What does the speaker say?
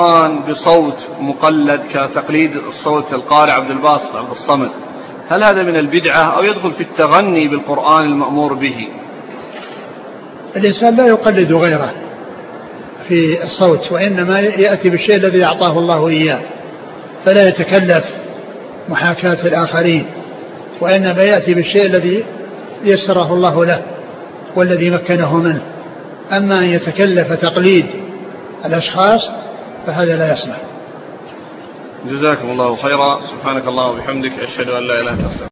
بصوت مقلد كتقليد الصوت القارئ عبد الباسط عبد الصمد، هل هذا من البدعة أو يدخل في التغني بالقرآن المأمور به؟ الإنسان لا يقلد غيره في الصوت، وإنما يأتي بالشيء الذي أعطاه الله إياه، فلا يتكلف محاكاة الآخرين، وإنما يأتي بالشيء الذي يسره الله له والذي مكنه منه. أما أن يتكلف تقليد الأشخاص فهذا لا يصلح. جزاكم الله خيرا. سبحانك اللهم وبحمدك، أشهد أن لا إله إلا أنت.